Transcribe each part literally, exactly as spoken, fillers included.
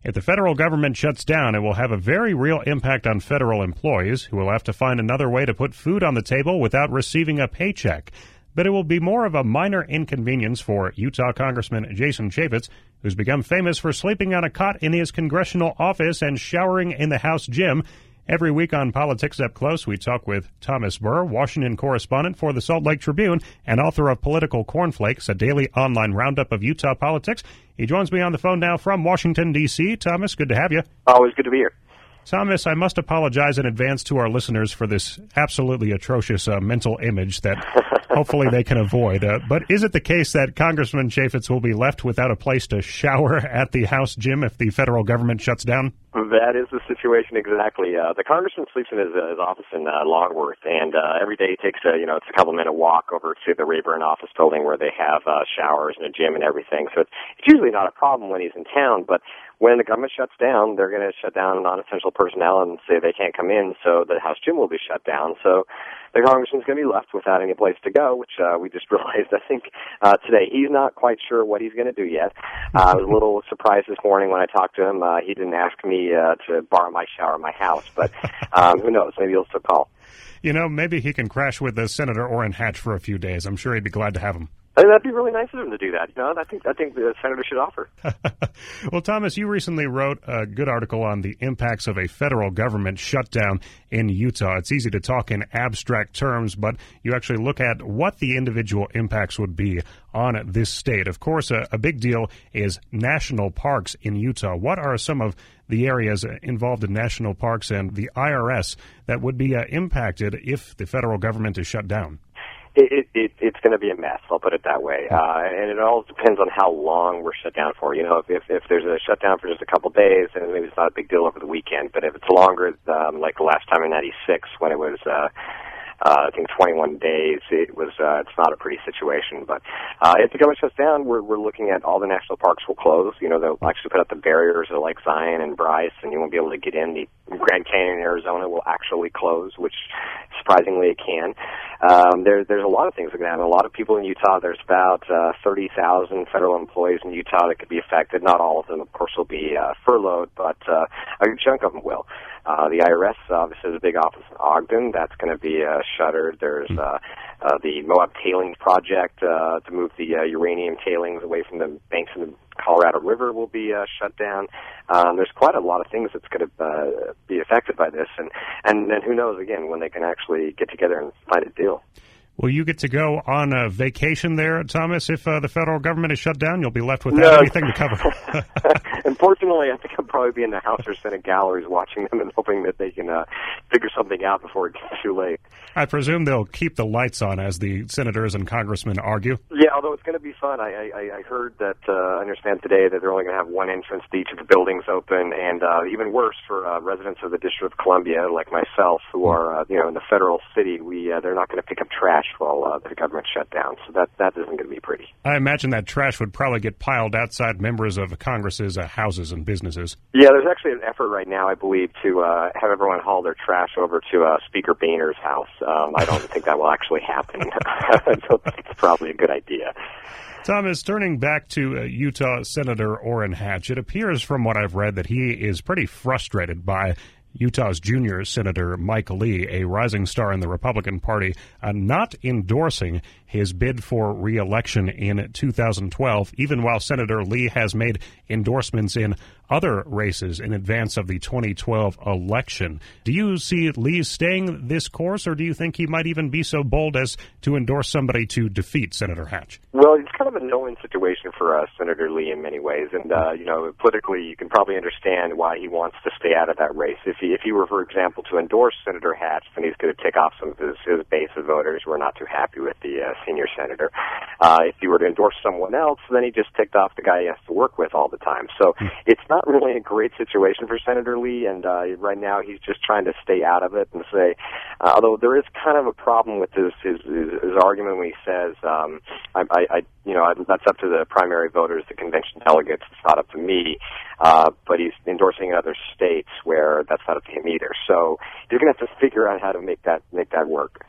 If the federal government shuts down, it will have a very real impact on federal employees who will have to find another way to put food on the table without receiving a paycheck. But it will be more of a minor inconvenience for Utah Congressman Jason Chaffetz, who's become famous for sleeping on a cot in his congressional office and showering in the House gym. Every week on Politics Up Close, we talk with Thomas Burr, Washington correspondent for the Salt Lake Tribune and author of Political Cornflakes, a daily online roundup of Utah politics. He joins me on the phone now from Washington, D C Thomas, good to have you. Always good to be here. Thomas, I must apologize in advance to our listeners for this absolutely atrocious uh, mental image that hopefully they can avoid. Uh, but is it the case that Congressman Chaffetz will be left without a place to shower at the House gym if the federal government shuts down? That is the situation exactly. Uh, the congressman sleeps in his, uh, his office in uh, Longworth, and uh, every day he takes a you know it's a couple minute walk over to the Rayburn office building where they have uh, showers and a gym and everything. So it's, it's usually not a problem when he's in town, but when the government shuts down, they're going to shut down non-essential personnel and say they can't come in, so the House gym will be shut down. So the congressman's going to be left without any place to go, which uh, we just realized, I think, uh, today. He's not quite sure what he's going to do yet. Uh, I was a little surprised this morning when I talked to him. Uh, he didn't ask me uh, to borrow my shower at my house, but um, who knows? Maybe he'll still call. You know, maybe he can crash with uh, Senator Orrin Hatch for a few days. I'm sure he'd be glad to have him. I mean, that'd be really nice of him to do that. You know, I think I think the senator should offer. Well, Thomas, you recently wrote a good article on the impacts of a federal government shutdown in Utah. It's easy to talk in abstract terms, but you actually look at what the individual impacts would be on this state. Of course, a, a big deal is national parks in Utah. What are some of the areas involved in national parks and the I R S that would be uh, impacted if the federal government is shut down? It, it, it, it's going to be a mess, I'll put it that way. Uh, and it all depends on how long we're shut down for. You know, if, if, if there's a shutdown for just a couple days, then maybe it's not a big deal over the weekend. But if it's longer, um, like the last time in ninety-six when it was, uh, uh, I think twenty-one days, it was, uh, it's not a pretty situation. But, uh, if the government shuts down, we're, we're looking at all the national parks will close. You know, they'll actually put up the barriers at Lake Zion and Bryce, and you won't be able to get in. The Grand Canyon in Arizona will actually close, which surprisingly it can. Um, there, there's a lot of things that can happen. A lot of people in Utah, there's about uh, thirty thousand federal employees in Utah that could be affected. Not all of them, of course, will be uh, furloughed, but uh, a good chunk of them will. Uh, the I R S obviously has a big office in Ogden. That's going to be uh, shuttered. There's uh, uh, the Moab Tailings Project uh, to move the uh, uranium tailings away from the banks of the Colorado River will be uh, shut down. Um, there's quite a lot of things that's going to uh, be affected by this, and, and and who knows, again, when they can actually get together and find a deal. Will you get to go on a vacation there, Thomas? If uh, the federal government is shut down, you'll be left without no. anything to cover. Unfortunately, I think I'll probably be in the House or Senate galleries watching them and hoping that they can uh, figure something out before it gets too late. I presume they'll keep the lights on as the senators and congressmen argue. Yeah, although it's going to be fun. I, I, I heard that, uh, I understand today that they're only going to have one entrance to each of the buildings open, and uh, even worse for uh, residents of the District of Columbia, like myself, who are, uh, you know, in the federal city, we uh, they're not going to pick up trash while uh, the government shut down. So that, that isn't going to be pretty. I imagine that trash would probably get piled outside members of Congress's uh, houses and businesses. Yeah, there's actually an effort right now, I believe, to uh, have everyone haul their trash over to uh, Speaker Boehner's house. Um, I don't think that will actually happen. I don't think it's probably a good idea. Thomas, turning back to uh, Utah Senator Orrin Hatch, it appears from what I've read that he is pretty frustrated by Utah's junior Senator Mike Lee, a rising star in the Republican Party, uh, not endorsing his bid for re-election in two thousand twelve, even while Senator Lee has made endorsements in other races in advance of the twenty twelve election. Do you see Lee staying this course, or do you think he might even be so bold as to endorse somebody to defeat Senator Hatch? Well, it's kind of a no-win situation for uh, Senator Lee in many ways, and, uh, you know, politically you can probably understand why he wants to stay out of that race. If he, if he were, for example, to endorse Senator Hatch, then he's going to tick off some of his, his base of voters who are not too happy with the uh, senior senator. Uh, if he were to endorse someone else, then he just ticked off the guy he has to work with all the time. So it's not really a great situation for Senator Lee, and uh, right now he's just trying to stay out of it and say, uh, although there is kind of a problem with his, his, his, his argument when he says, um, I, I, I, you know, that's up to the primary voters, the convention delegates, it's not up to me, uh, but he's endorsing in other states where that's not up to him either. So you're going to have to figure out how to make that, make that work.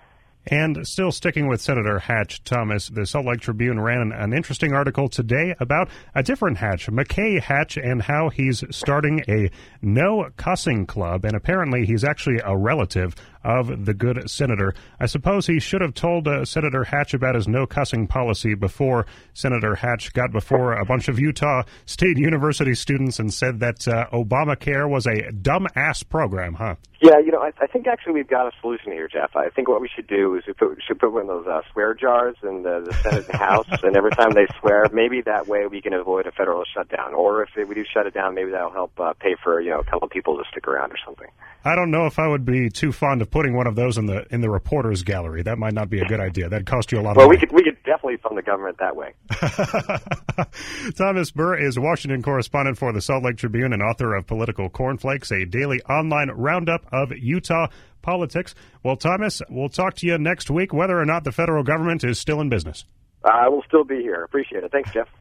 And still sticking with Senator Hatch, Thomas, the Salt Lake Tribune ran an interesting article today about a different Hatch, McKay Hatch, and how he's starting a no cussing club. And apparently he's actually a relative of the good senator. I suppose he should have told uh, Senator Hatch about his no cussing policy before Senator Hatch got before a bunch of Utah State University students and said that uh, Obamacare was a dumb-ass program, huh? Yeah, you know, I, I think actually we've got a solution here, Jeff. I think what we should do is we, put, we should put one of those uh, swear jars in the, the Senate and House, and every time they swear, maybe that way we can avoid a federal shutdown. Or if we do shut it down, maybe that'll help uh, pay for, you know, a couple of people to stick around or something. I don't know if I would be too fond of putting one of those in the in the reporters gallery. That might not be a good idea. That'd cost you a lot well, of money. Well, we could we could definitely fund the government that way. Thomas Burr is Washington correspondent for the Salt Lake Tribune and author of Political Cornflakes, a daily online roundup of Utah politics. Well, Thomas, we'll talk to you next week, whether or not the federal government is still in business. I will still be here. Appreciate it. Thanks, Jeff.